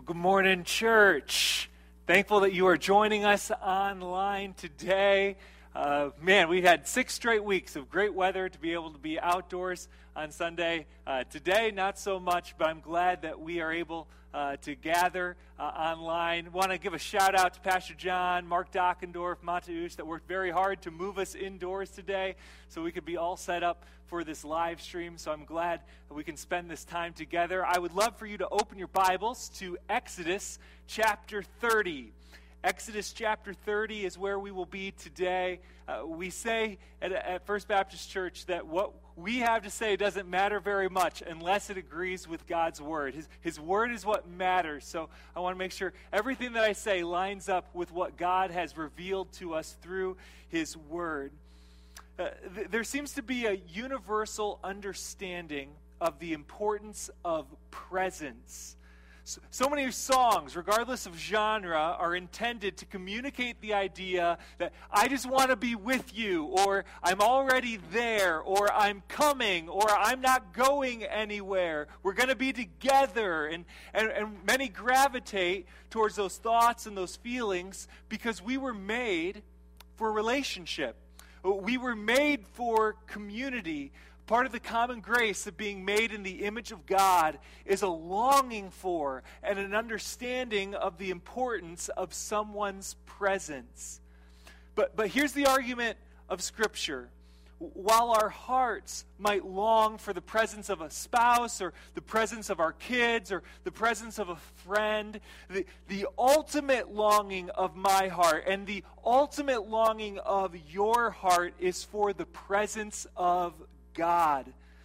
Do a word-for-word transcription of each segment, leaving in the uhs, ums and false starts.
Good morning, church. Thankful that you are joining us online today. Uh, man, we've had six straight weeks of great weather to be able to be outdoors on Sunday. Uh, today, not so much, but I'm glad that we are able uh, to gather uh, online. Want to give a shout out to Pastor John, Mark Dockendorf, Mateusz, that worked very hard to move us indoors today so we could be all set up for this live stream. So I'm glad that we can spend this time together. I would love for you to open your Bibles to Exodus chapter thirty. Exodus chapter thirty is where we will be today. Uh, we say at, at First Baptist Church that what we have to say doesn't matter very much unless it agrees with God's word. His, his word is what matters. So I want to make sure everything that I say lines up with what God has revealed to us through his word. Uh, th- there seems to be a universal understanding of the importance of presence. So many songs, regardless of genre, are intended to communicate the idea that I just want to be with you, or I'm already there, or I'm coming, or I'm not going anywhere. We're going to be together. And, and, and many gravitate towards those thoughts and those feelings because we were made for relationship. We were made for community. Part of the common grace of being made in the image of God is a longing for and an understanding of the importance of someone's presence. But, but here's the argument of Scripture. While our hearts might long for the presence of a spouse or the presence of our kids or the presence of a friend, the, the ultimate longing of my heart and the ultimate longing of your heart is for the presence of God. God.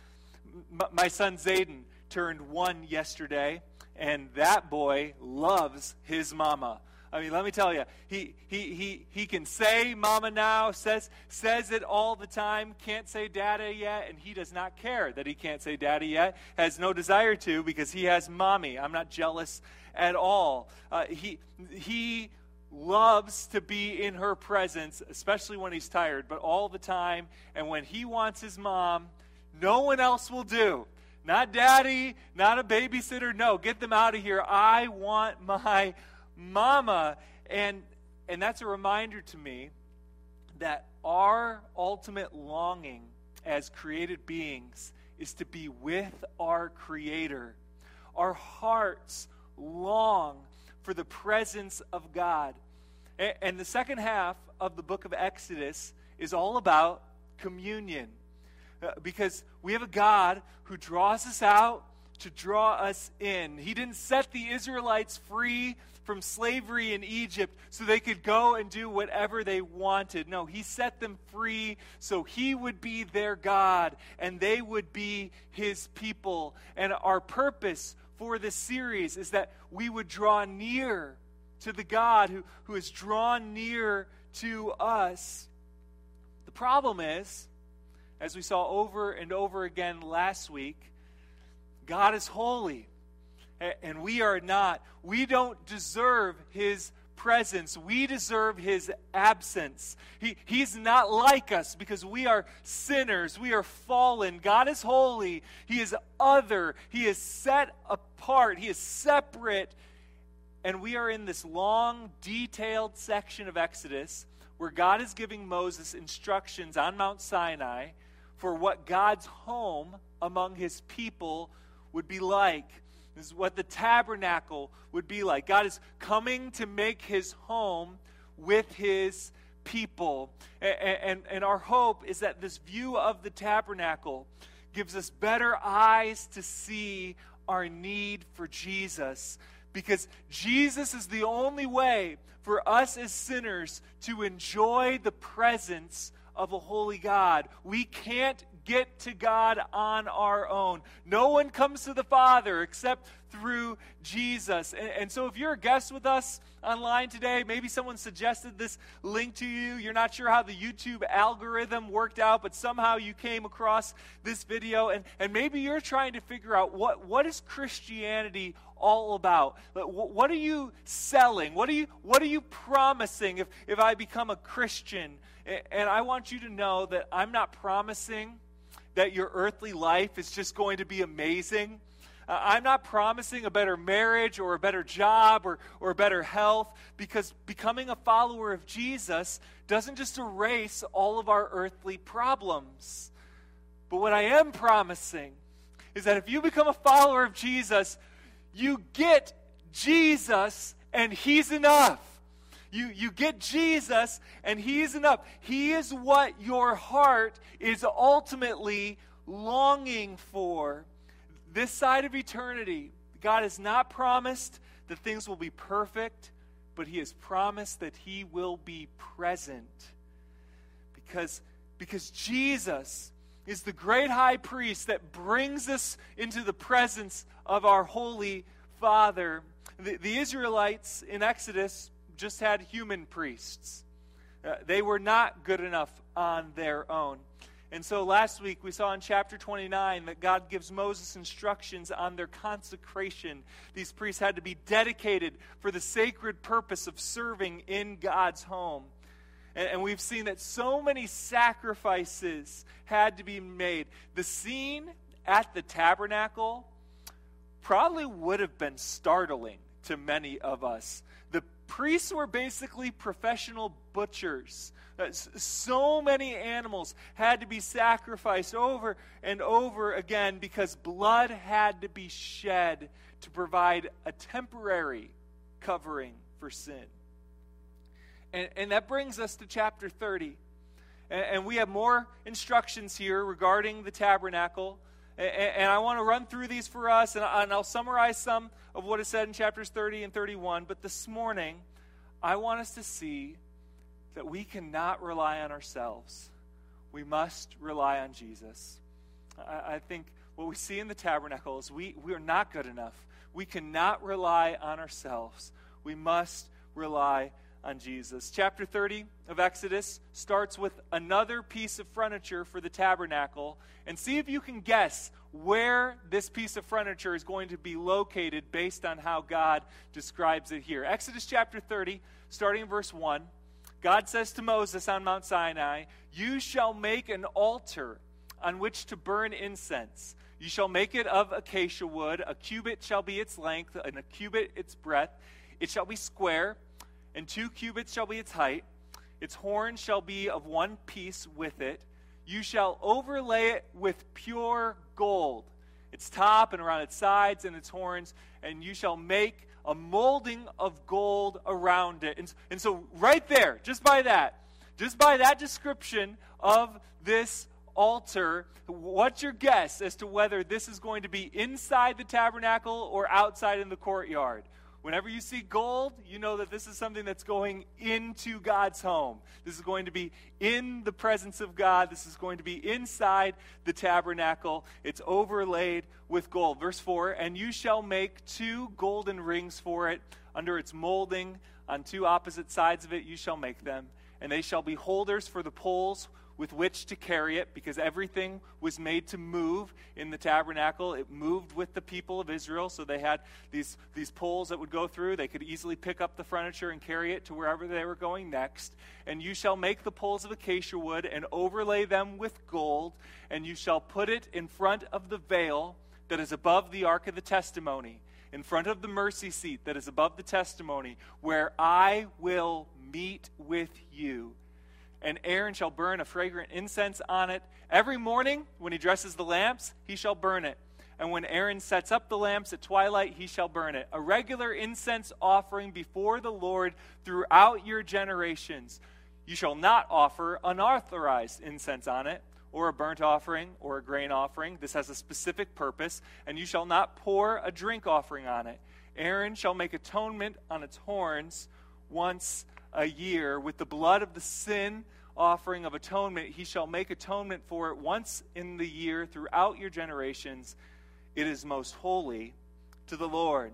M- my son Zayden turned one yesterday, and that boy loves his mama. I mean, let me tell you, he he he he can say mama now, says says it all the time, can't say daddy yet, and he does not care that he can't say daddy yet, has no desire to because he has mommy. I'm not jealous at all. Uh, he he loves to be in her presence, especially when he's tired, but all the time. And when he wants his mom, no one else will do. Not daddy, not a babysitter. No, get them out of here. I want my mama. And and that's a reminder to me that our ultimate longing as created beings is to be with our Creator. Our hearts long for the presence of God. And the second half of the book of Exodus is all about communion. Uh, because we have a God who draws us out to draw us in. He didn't set the Israelites free from slavery in Egypt so they could go and do whatever they wanted. No, he set them free so he would be their God and they would be his people. And our purpose for this series is that we would draw near to the God who, who is drawn near to us. The problem is, as we saw over and over again last week, God is holy, and we are not. We don't deserve his presence. We deserve his absence. He, he's not like us because we are sinners. We are fallen. God is holy. He is other. He is set apart. He is separate. And we are in this long, detailed section of Exodus where God is giving Moses instructions on Mount Sinai for what God's home among his people would be like. This is what the tabernacle would be like. God is coming to make his home with his people. And, and, and our hope is that this view of the tabernacle gives us better eyes to see our need for Jesus. Because Jesus is the only way for us as sinners to enjoy the presence of a holy God. We can't get to God on our own. No one comes to the Father except through Jesus. And, and so if you're a guest with us online today, maybe someone suggested this link to you. You're not sure how the YouTube algorithm worked out, but somehow you came across this video. And, and maybe you're trying to figure out what, what is Christianity all about? What are you selling? What are you, what are you promising if, if I become a Christian? And I want you to know that I'm not promising that your earthly life is just going to be amazing. Uh, I'm not promising a better marriage or a better job or, or better health, because becoming a follower of Jesus doesn't just erase all of our earthly problems. But what I am promising is that if you become a follower of Jesus, you get Jesus and He's enough. You, you get Jesus and He's enough. He is what your heart is ultimately longing for. This side of eternity, God has not promised that things will be perfect, but He has promised that He will be present. Because, because Jesus is the great high priest that brings us into the presence of our Holy Father. The, the Israelites in Exodus just had human priests. Uh, they were not good enough on their own. And so last week we saw in chapter twenty-nine that God gives Moses instructions on their consecration. These priests had to be dedicated for the sacred purpose of serving in God's home. And, and we've seen that so many sacrifices had to be made. The scene at the tabernacle probably would have been startling to many of us. The priests were basically professional butchers. Uh, so many animals had to be sacrificed over and over again because blood had to be shed to provide a temporary covering for sin. And, and that brings us to chapter thirty. And, and we have more instructions here regarding the tabernacle. And, and I want to run through these for us, and, and I'll summarize some of what is said in chapters thirty and thirty-one. But this morning, I want us to see that we cannot rely on ourselves. We must rely on Jesus. I, I think what we see in the tabernacle is we, we are not good enough. We cannot rely on ourselves. We must rely on Jesus. Chapter thirty of Exodus starts with another piece of furniture for the tabernacle. And see if you can guess where this piece of furniture is going to be located based on how God describes it here. Exodus chapter thirty, starting in verse one. God says to Moses on Mount Sinai, "You shall make an altar on which to burn incense. You shall make it of acacia wood. A cubit shall be its length, and a cubit its breadth. It shall be square, and two cubits shall be its height. Its horn shall be of one piece with it. You shall overlay it with pure gold, its top and around its sides and its horns, and you shall make a molding of gold around it." And, and so right there, just by that, just by that description of this altar, what's your guess as to whether this is going to be inside the tabernacle or outside in the courtyard? Whenever you see gold, you know that this is something that's going into God's home. This is going to be in the presence of God. This is going to be inside the tabernacle. It's overlaid with gold. Verse four, "And you shall make two golden rings for it under its molding. On two opposite sides of it you shall make them. And they shall be holders for the poles with which to carry it," because everything was made to move in the tabernacle. It moved with the people of Israel, so they had these, these poles that would go through. They could easily pick up the furniture and carry it to wherever they were going next. "And you shall make the poles of acacia wood and overlay them with gold, and you shall put it in front of the veil that is above the ark of the testimony, in front of the mercy seat that is above the testimony, where I will meet with you. And Aaron shall burn a fragrant incense on it. Every morning, when he dresses the lamps, he shall burn it. And when Aaron sets up the lamps at twilight, he shall burn it. A regular incense offering before the Lord throughout your generations. You shall not offer unauthorized incense on it, or a burnt offering, or a grain offering." This has a specific purpose. "And you shall not pour a drink offering on it. Aaron shall make atonement on its horns once a year. With the blood of the sin offering of atonement, he shall make atonement for it once in the year throughout your generations. It is most holy to the Lord."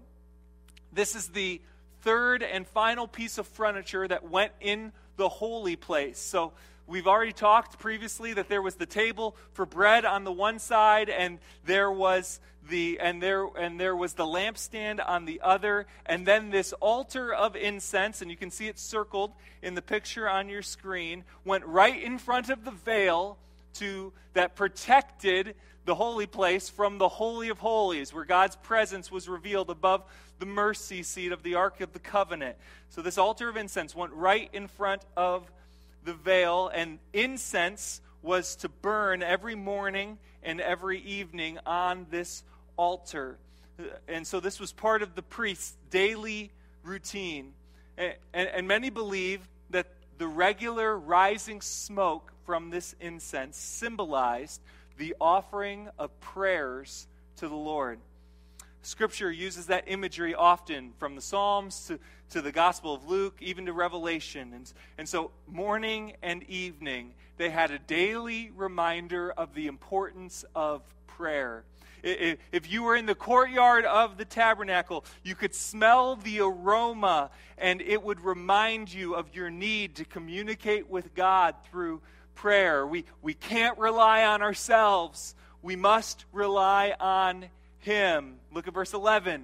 This is the third and final piece of furniture that went in the holy place. So we've already talked previously that there was the table for bread on the one side, and there was the and there and there was the lampstand on the other, and then this altar of incense, and you can see it circled in the picture on your screen, went right in front of the veil to that protected the holy place from the Holy of Holies, where God's presence was revealed above the mercy seat of the Ark of the Covenant. So this altar of incense went right in front of the veil, and incense was to burn every morning and every evening on this altar. And so this was part of the priest's daily routine. And, and, and many believe that the regular rising smoke from this incense symbolized the offering of prayers to the Lord. Scripture uses that imagery often, from the Psalms to, to the Gospel of Luke, even to Revelation. And, and so morning and evening, they had a daily reminder of the importance of prayer. If you were in the courtyard of the tabernacle, you could smell the aroma, and it would remind you of your need to communicate with God through prayer. We, we can't rely on ourselves. We must rely on Him. Look at verse eleven.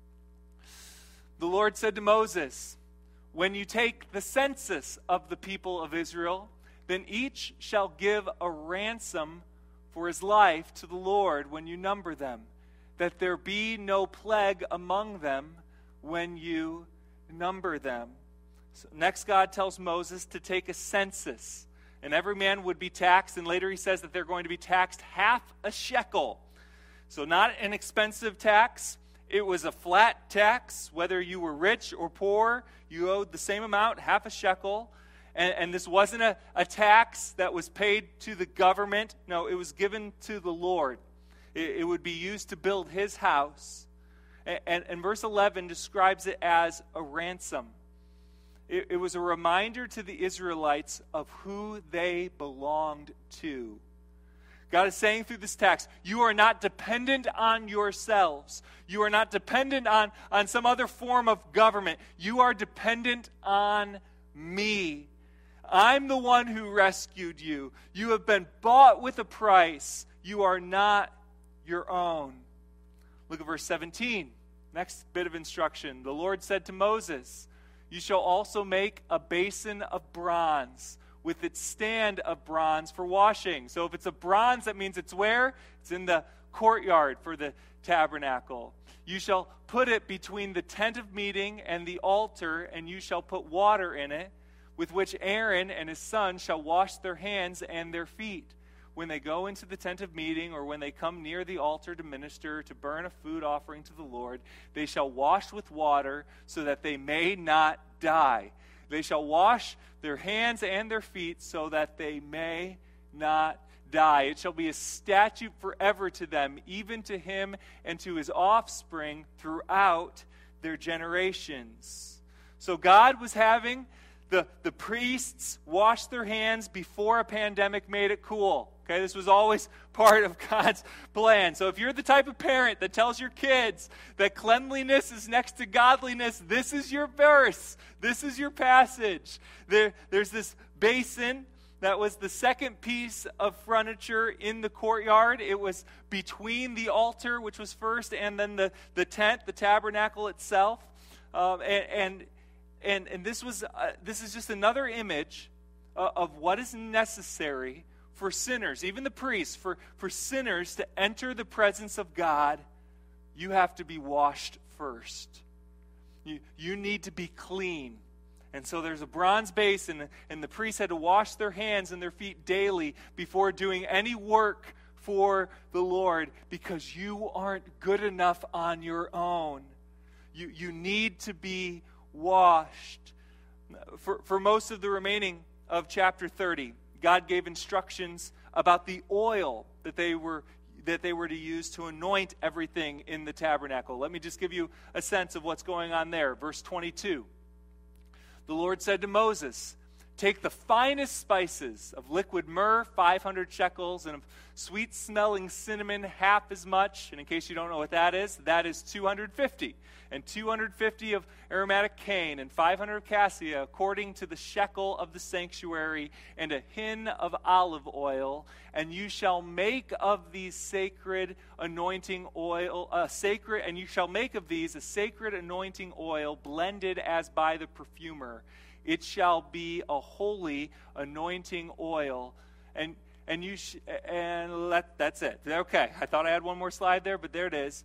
The Lord said to Moses, "When you take the census of the people of Israel, then each shall give a ransom for his life to the Lord when you number them, that there be no plague among them when you number them." So next, God tells Moses to take a census, and every man would be taxed, and later he says that they're going to be taxed half a shekel. So not an expensive tax. It was a flat tax. Whether you were rich or poor, you owed the same amount, half a shekel. And, and this wasn't a, a tax that was paid to the government. No, it was given to the Lord. It, it would be used to build His house. And, and, and verse eleven describes it as a ransom. It, it was a reminder to the Israelites of who they belonged to. God is saying through this text, you are not dependent on yourselves. You are not dependent on, on some other form of government. You are dependent on me. I'm the one who rescued you. You have been bought with a price. You are not your own. Look at verse seventeen. Next bit of instruction. The Lord said to Moses, "You shall also make a basin of bronze with its stand of bronze for washing." So if it's a bronze, that means it's where? It's in the courtyard for the tabernacle. "You shall put it between the tent of meeting and the altar, and you shall put water in it, with which Aaron and his sons shall wash their hands and their feet when they go into the tent of meeting, or when they come near the altar to minister, to burn a food offering to the Lord. They shall wash with water so that they may not die. They shall wash their hands and their feet so that they may not die. It shall be a statute forever to them, even to him and to his offspring throughout their generations." So God was having The, the priests wash their hands before a pandemic made it cool. Okay, this was always part of God's plan. So if you're the type of parent that tells your kids that cleanliness is next to godliness, this is your verse. This is your passage. There, there's this basin that was the second piece of furniture in the courtyard. It was between the altar, which was first, and then the, the tent, the tabernacle itself. Um, and... and And and this was uh, this is just another image uh, of what is necessary for sinners, even the priests, for, for sinners to enter the presence of God. You have to be washed first. You, you need to be clean. And so there's a bronze basin, and the priests had to wash their hands and their feet daily before doing any work for the Lord, because you aren't good enough on your own. You, you need to be washed. For, for most of the remaining of chapter thirty, God gave instructions about the oil that they were that they were to use to anoint everything in the tabernacle. Let me just give you a sense of what's going on there. Verse twenty-two. The Lord said to Moses, "Take the finest spices of liquid myrrh, five hundred shekels, and of sweet-smelling cinnamon, half as much." And in case you don't know what that is, that is two hundred fifty. And two hundred fifty of aromatic cane, and five hundred of cassia, according to the shekel of the sanctuary, and a hin of olive oil. And you shall make of these sacred anointing oil, uh, sacred, and you shall make of these a sacred anointing oil, blended as by the perfumer. It shall be a holy anointing oil. And and you sh- and let, that's it. Okay, I thought I had one more slide there, but there it is.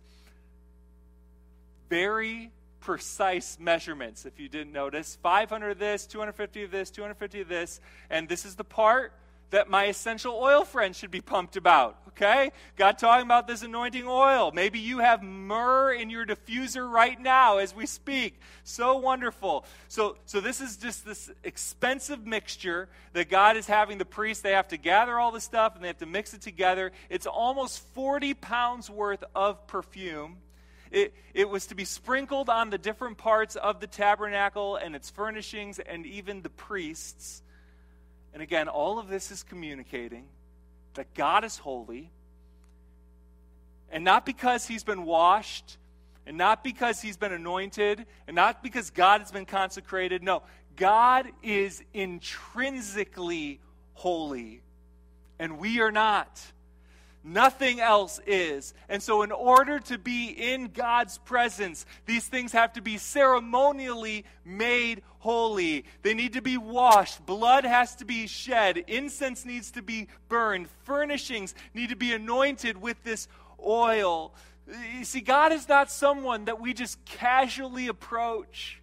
Very precise measurements, if you didn't notice. five hundred of this, two hundred fifty of this, two hundred fifty of this, and this is the part that my essential oil friend should be pumped about, okay? God talking about this anointing oil. Maybe you have myrrh in your diffuser right now as we speak. So wonderful. So, so this is just this expensive mixture that God is having the priests. They have to gather all the stuff and they have to mix it together. It's almost forty pounds worth of perfume. It, it was to be sprinkled on the different parts of the tabernacle and its furnishings and even the priests. And again, all of this is communicating that God is holy, and not because he's been washed, and not because he's been anointed, and not because God has been consecrated. No, God is intrinsically holy, and we are not. Nothing else is. And so in order to be in God's presence, these things have to be ceremonially made holy. They need to be washed. Blood has to be shed. Incense needs to be burned. Furnishings need to be anointed with this oil. You see, God is not someone that we just casually approach.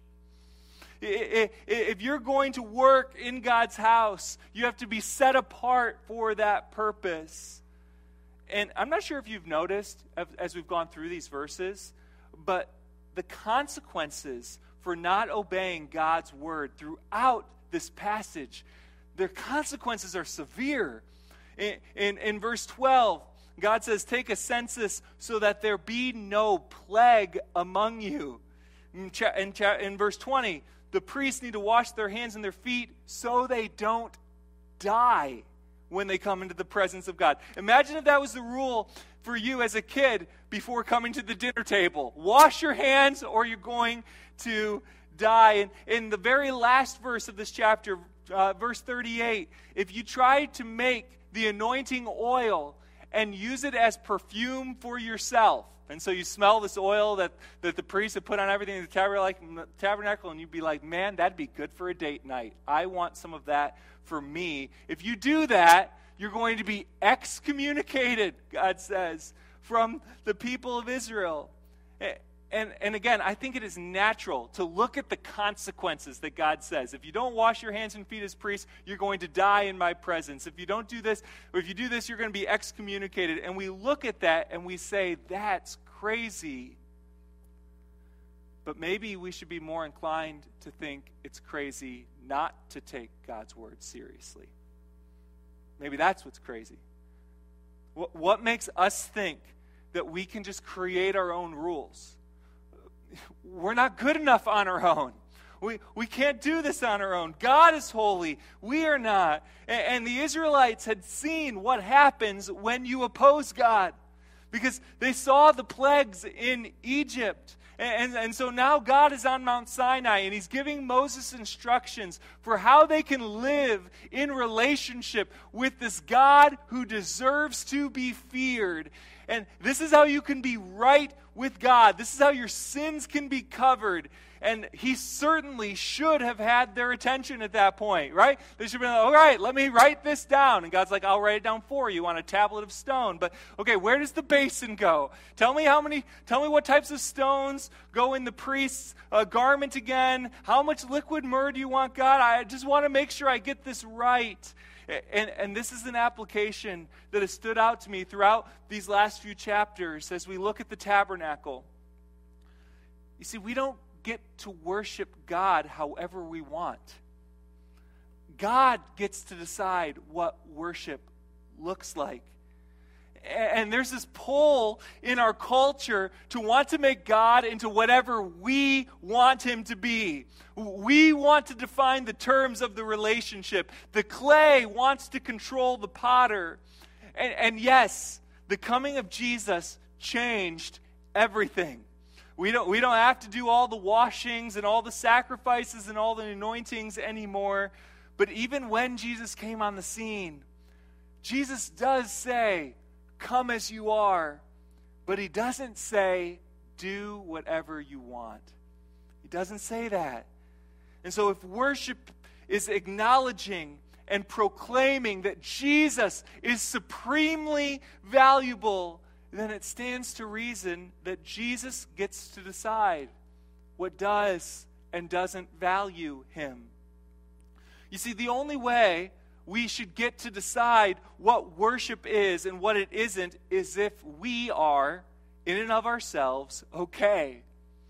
If you're going to work in God's house, you have to be set apart for that purpose. And I'm not sure if you've noticed as we've gone through these verses, but the consequences for not obeying God's word throughout this passage, their consequences are severe. In, in, in verse twelve, God says, take a census so that there be no plague among you. In, cha- in, cha- in verse twenty, the priests need to wash their hands and their feet so they don't die when they come into the presence of God. Imagine if that was the rule for you as a kid before coming to the dinner table. Wash your hands or you're going to die. And in the very last verse of this chapter, uh, verse thirty-eight, if you try to make the anointing oil and use it as perfume for yourself, and so you smell this oil that, that the priests have put on everything in the tabernacle, and you'd be like, man, that'd be good for a date night. I want some of that for me. If you do that, you're going to be excommunicated, God says, from the people of Israel. And, and again, I think it is natural to look at the consequences that God says. If you don't wash your hands and feet as priests, you're going to die in my presence. If you don't do this, or if you do this, you're going to be excommunicated. And we look at that and we say, that's crazy. But maybe we should be more inclined to think it's crazy not to take God's word seriously. Maybe that's what's crazy. What, what makes us think that we can just create our own rules? We're not good enough on our own. We, we can't do this on our own. God is holy. We are not. And, and the Israelites had seen what happens when you oppose God, because they saw the plagues in Egypt. And, and, and so now God is on Mount Sinai, and he's giving Moses instructions for how they can live in relationship with this God who deserves to be feared. And this is how you can be right with God. This is how your sins can be covered. And he certainly should have had their attention at that point, right? They should have been like, all right, let me write this down. And God's like, I'll write it down for you on a tablet of stone. But, okay, where does the basin go? Tell me how many, tell me what types of stones go in the priest's uh, garment again. How much liquid myrrh do you want, God? I just want to make sure I get this right. And, and this is an application that has stood out to me throughout these last few chapters as we look at the tabernacle. You see, we don't get to worship God however we want. God gets to decide what worship looks like. And there's this pull in our culture to want to make God into whatever we want him to be. We want to define the terms of the relationship. The clay wants to control the potter. And, and yes, the coming of Jesus changed everything. We don't, we don't have to do all the washings and all the sacrifices and all the anointings anymore. But even when Jesus came on the scene, Jesus does say, come as you are. But he doesn't say, do whatever you want. He doesn't say that. And so if worship is acknowledging and proclaiming that Jesus is supremely valuable, then it stands to reason that Jesus gets to decide what does and doesn't value him. You see, the only way we should get to decide what worship is and what it isn't is if we are, in and of ourselves, okay.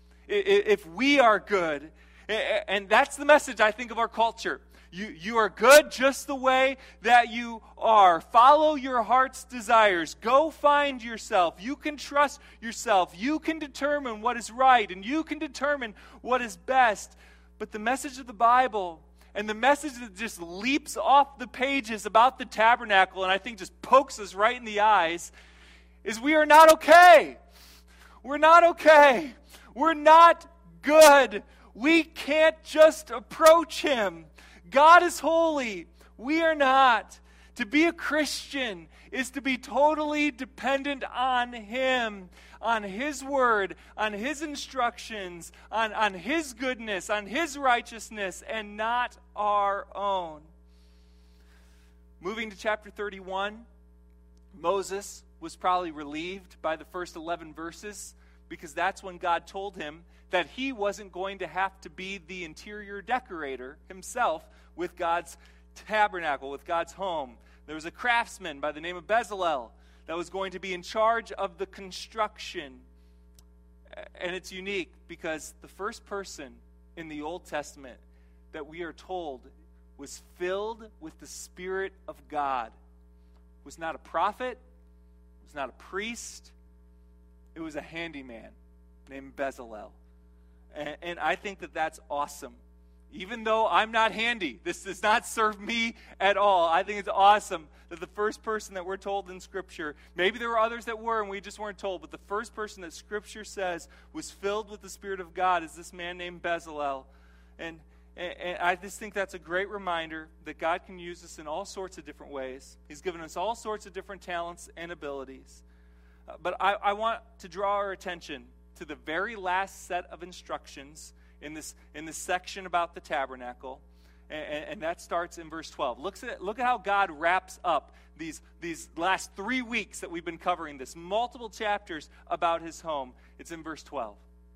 If we are good. And that's the message, I think, of our culture. You, you are good just the way that you are. Follow your heart's desires. Go find yourself. You can trust yourself. You can determine what is right, and you can determine what is best. But the message of the Bible, and the message that just leaps off the pages about the tabernacle, and I think just pokes us right in the eyes, is we are not okay. We're not okay. We're not good. We can't just approach him. God is holy. We are not. To be a Christian is to be totally dependent on him, on his word, on his instructions, on, on his goodness, on his righteousness, and not our own. Moving to chapter thirty-one, Moses was probably relieved by the first eleven verses, because that's when God told him that he wasn't going to have to be the interior decorator himself with God's tabernacle, with God's home. There was a craftsman by the name of Bezalel that was going to be in charge of the construction. And it's unique because the first person in the Old Testament that we are told was filled with the Spirit of God was not a prophet, was not a priest, it was a handyman named Bezalel. And, and I think that that's awesome. Even though I'm not handy, this does not serve me at all. I think it's awesome that the first person that we're told in Scripture, maybe there were others that were and we just weren't told, but the first person that Scripture says was filled with the Spirit of God is this man named Bezalel. And, and, and I just think that's a great reminder that God can use us in all sorts of different ways. He's given us all sorts of different talents and abilities. Uh, but I, I want to draw our attention to the very last set of instructions in this in this section about the tabernacle, and, and that starts in verse twelve. Look at look at how God wraps up these these last three weeks that we've been covering this, multiple chapters about his home. It's in verse twelve.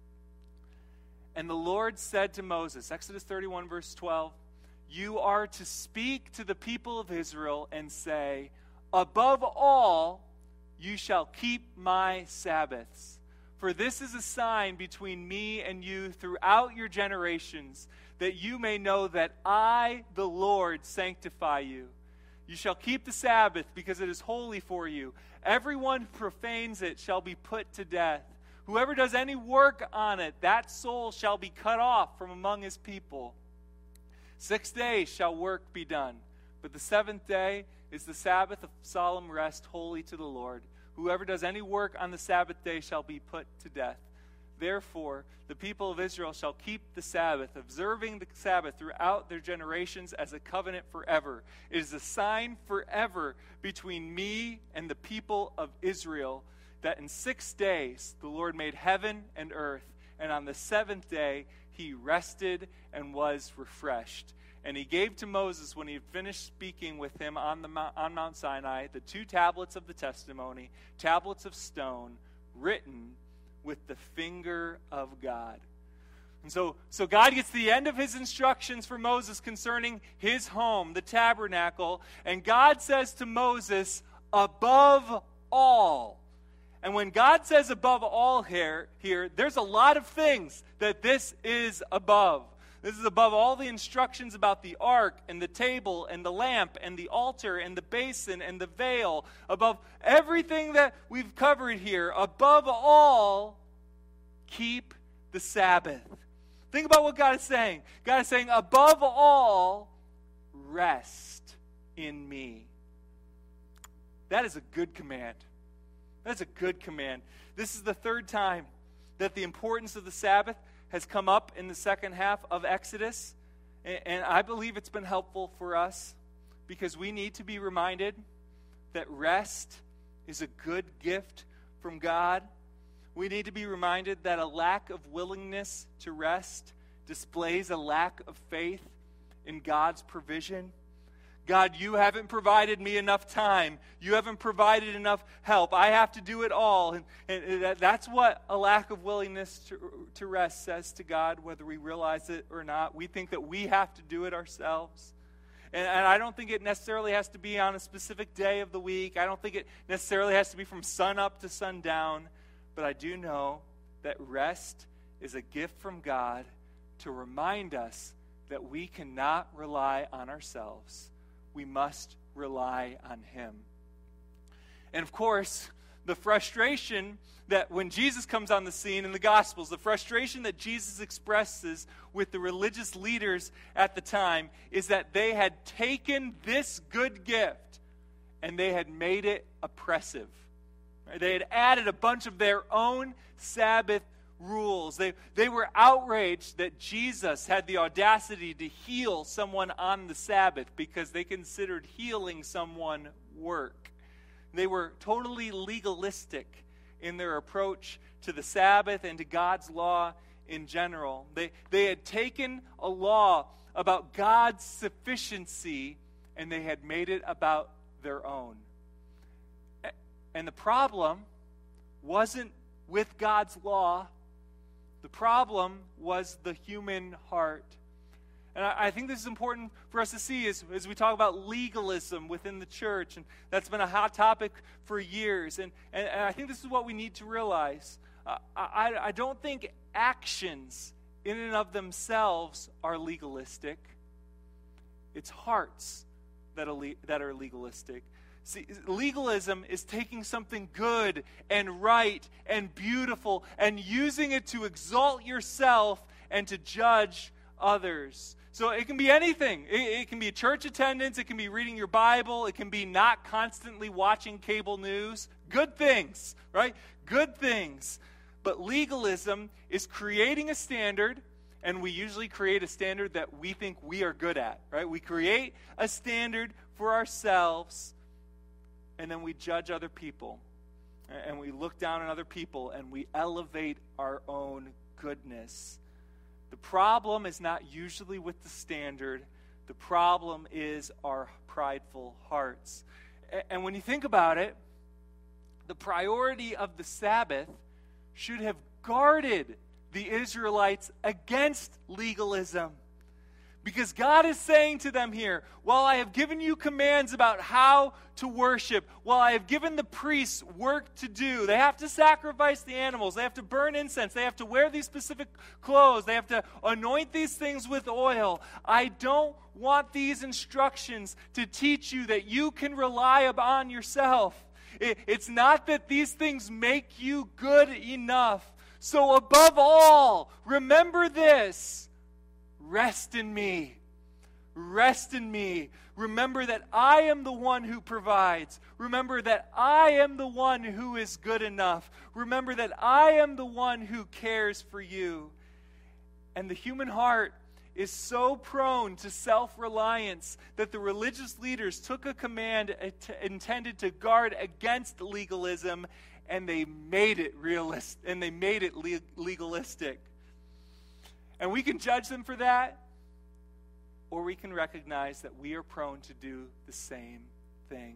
And the Lord said to Moses, Exodus thirty-one, verse twelve, "You are to speak to the people of Israel and say, above all, you shall keep my Sabbaths. For this is a sign between me and you throughout your generations, that you may know that I, the Lord, sanctify you. You shall keep the Sabbath because it is holy for you. Everyone who profanes it shall be put to death. Whoever does any work on it, that soul shall be cut off from among his people. Six days shall work be done, but the seventh day is the Sabbath of solemn rest, holy to the Lord. Whoever does any work on the Sabbath day shall be put to death. Therefore, the people of Israel shall keep the Sabbath, observing the Sabbath throughout their generations as a covenant forever. It is a sign forever between me and the people of Israel, that in six days the Lord made heaven and earth, and on the seventh day he rested and was refreshed. And he gave to Moses, when he had finished speaking with him on, the, on Mount Sinai, the two tablets of the testimony, tablets of stone, written with the finger of God." And so, so God gets the end of his instructions for Moses concerning his home, the tabernacle, and God says to Moses, above all. And when God says above all here, here, there's a lot of things that this is above. This is above all the instructions about the ark and the table and the lamp and the altar and the basin and the veil. Above everything that we've covered here, above all, keep the Sabbath. Think about what God is saying. God is saying, above all, rest in me. That is a good command. That's a good command. This is the third time that the importance of the Sabbath has come up in the second half of Exodus, and I believe it's been helpful for us because we need to be reminded that rest is a good gift from God. We need to be reminded that a lack of willingness to rest displays a lack of faith in God's provision. God, you haven't provided me enough time. You haven't provided enough help. I have to do it all. And, and that, that's what a lack of willingness to, to rest says to God, whether we realize it or not. We think that we have to do it ourselves. And, and I don't think it necessarily has to be on a specific day of the week. I don't think it necessarily has to be from sun up to sundown. But I do know that rest is a gift from God to remind us that we cannot rely on ourselves. We must rely on him. And of course, the frustration that when Jesus comes on the scene in the Gospels, the frustration that Jesus expresses with the religious leaders at the time is that they had taken this good gift and they had made it oppressive. They had added a bunch of their own Sabbath rules. They, they were outraged that Jesus had the audacity to heal someone on the Sabbath because they considered healing someone work. They were totally legalistic in their approach to the Sabbath and to God's law in general. They, they had taken a law about God's sufficiency and they had made it about their own. And the problem wasn't with God's law. The problem was the human heart. And I, I think this is important for us to see as, as we talk about legalism within the church. And that's been a hot topic for years. And, and, and I think this is what we need to realize. Uh, I, I don't think actions in and of themselves are legalistic. It's hearts that are, le- that are legalistic. See, legalism is taking something good and right and beautiful and using it to exalt yourself and to judge others. So it can be anything. It, it can be church attendance. It can be reading your Bible. It can be not constantly watching cable news. Good things, right? Good things. But legalism is creating a standard, and we usually create a standard that we think we are good at, right? We create a standard for ourselves, and then we judge other people, and we look down on other people, and we elevate our own goodness. The problem is not usually with the standard. The problem is our prideful hearts. And when you think about it, the priority of the Sabbath should have guarded the Israelites against legalism. Because God is saying to them here, while I have given you commands about how to worship, while I have given the priests work to do, they have to sacrifice the animals, they have to burn incense, they have to wear these specific clothes, they have to anoint these things with oil. I don't want these instructions to teach you that you can rely upon yourself. It, it's not that these things make you good enough. So above all, remember this. Rest in me. Rest in me. Remember that I am the one who provides. Remember that I am the one who is good enough. Remember that I am the one who cares for you. And the human heart is so prone to self-reliance that the religious leaders took a command intended to guard against legalism, and they made it realist, and they made it legalistic. And we can judge them for that, or we can recognize that we are prone to do the same thing.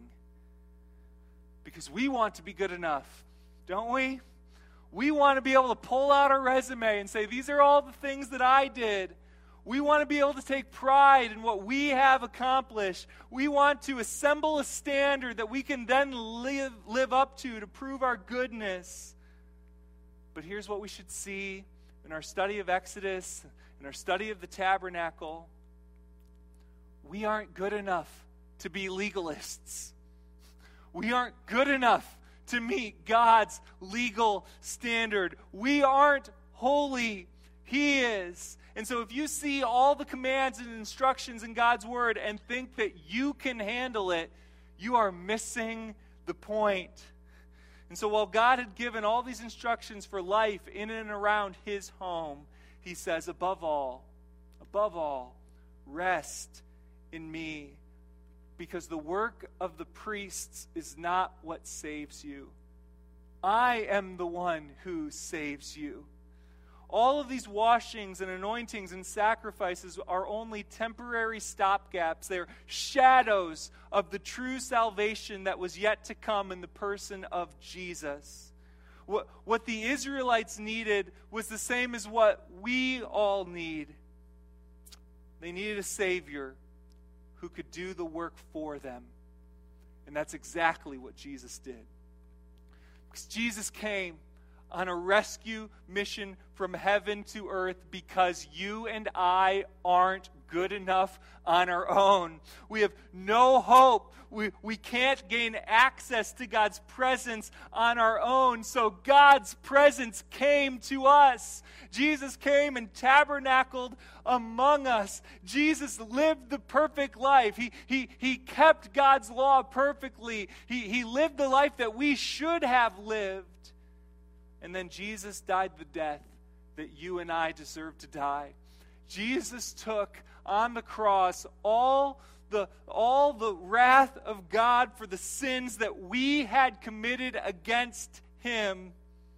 Because we want to be good enough, don't we? We want to be able to pull out our resume and say, these are all the things that I did. We want to be able to take pride in what we have accomplished. We want to assemble a standard that we can then live, live up to to prove our goodness. But here's what we should see in our study of Exodus, in our study of the tabernacle. We aren't good enough to be legalists. We aren't good enough to meet God's legal standard. We aren't holy. He is. And so if you see all the commands and instructions in God's word and think that you can handle it, you are missing the point. And so while God had given all these instructions for life in and around his home, he says, above all, above all, rest in me. Because the work of the priests is not what saves you. I am the one who saves you. all of these washings and anointings and sacrifices are only temporary stopgaps. They're shadows of the true salvation that was yet to come in the person of Jesus. What, what the Israelites needed was the same as what we all need. They needed a Savior who could do the work for them. And that's exactly what Jesus did. Because Jesus came on a rescue mission from heaven to earth because you and I aren't good enough on our own. We have no hope. We, we can't gain access to God's presence on our own. So God's presence came to us. Jesus came and tabernacled among us. Jesus lived the perfect life. He, he, he kept God's law perfectly. He, he lived the life that we should have lived. And then Jesus died the death that you and I deserve to die. Jesus took on the cross all the, all the wrath of God for the sins that we had committed against him.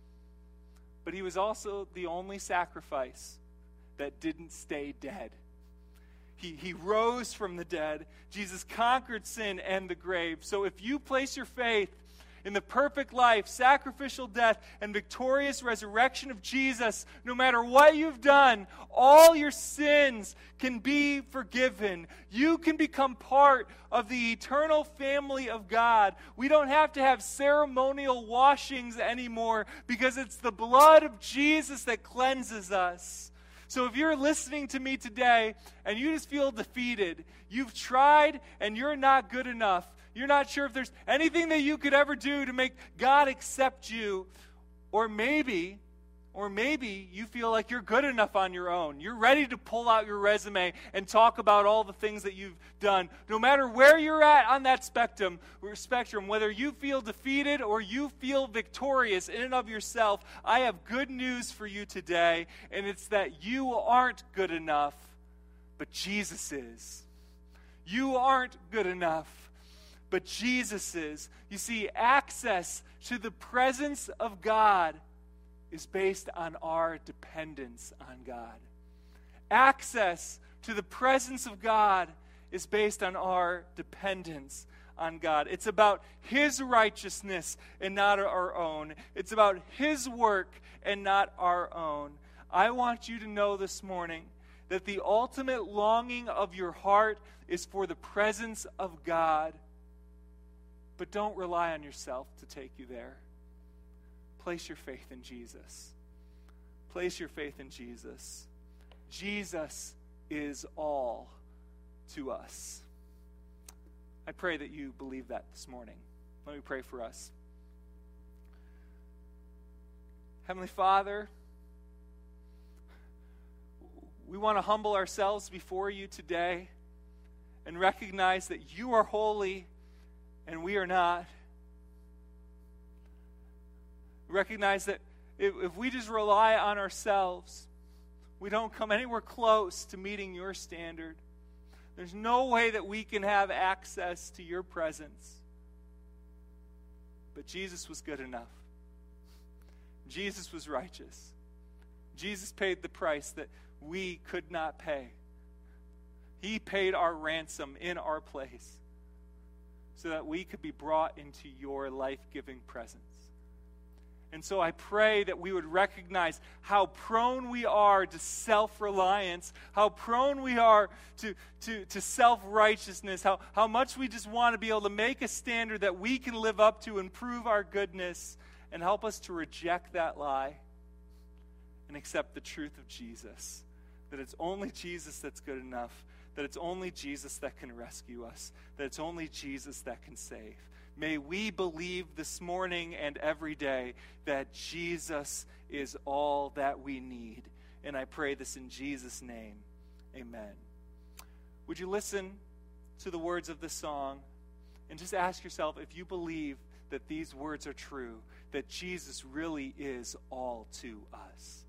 But he was also the only sacrifice that didn't stay dead. He, he rose from the dead. Jesus conquered sin and the grave. So if you place your faith in the perfect life, sacrificial death, and victorious resurrection of Jesus, no matter what you've done, all your sins can be forgiven. You can become part of the eternal family of God. We don't have to have ceremonial washings anymore because it's the blood of Jesus that cleanses us. So if you're listening to me today and you just feel defeated, you've tried and you're not good enough, you're not sure if there's anything that you could ever do to make God accept you, or maybe, or maybe you feel like you're good enough on your own. You're ready to pull out your resume and talk about all the things that you've done. No matter where you're at on that spectrum, spectrum, whether you feel defeated or you feel victorious in and of yourself, I have good news for you today, and it's that you aren't good enough, but Jesus is. You aren't good enough, but Jesus is. You see, access to the presence of God is based on our dependence on God. Access to the presence of God is based on our dependence on God. It's about his righteousness and not our own. It's about his work and not our own. I want you to know this morning that the ultimate longing of your heart is for the presence of God. But don't rely on yourself to take you there. Place your faith in Jesus. Place your faith in Jesus. Jesus is all to us. I pray that you believe that this morning. Let me pray for us. Heavenly Father, we want to humble ourselves before you today and recognize that you are holy and we are not. Recognize that if, if we just rely on ourselves, we don't come anywhere close to meeting your standard. There's no way that we can have access to your presence. But Jesus was good enough. Jesus was righteous. Jesus paid the price that we could not pay. He paid our ransom in our place so that we could be brought into your life-giving presence. And so I pray that we would recognize how prone we are to self-reliance, how prone we are to, to, to self-righteousness, how, how much we just want to be able to make a standard that we can live up to and prove our goodness, and help us to reject that lie and accept the truth of Jesus, that it's only Jesus that's good enough, that it's only Jesus that can rescue us, that it's only Jesus that can save. May we believe this morning and every day that Jesus is all that we need. And I pray this in Jesus' name. Amen. Would you listen to the words of this song and just ask yourself if you believe that these words are true, that Jesus really is all to us.